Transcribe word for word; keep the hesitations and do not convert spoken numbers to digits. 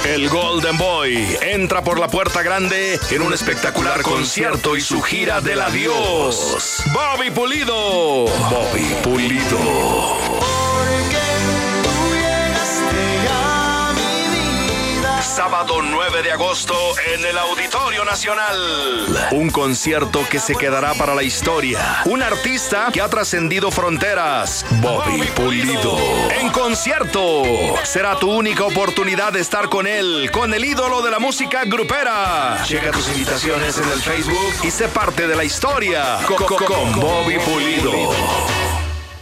El Golden Boy entra por la puerta grande en un espectacular concierto y su gira del adiós. Bobby Pulido. Bobby Pulido. Sábado nueve de agosto en el Auditorio Nacional. Un concierto que se quedará para la historia. Un artista que ha trascendido fronteras. Bobby Pulido. En concierto. Será tu única oportunidad de estar con él, con el ídolo de la música grupera. Checa tus invitaciones en el Facebook y sé parte de la historia con, con, con Bobby Pulido.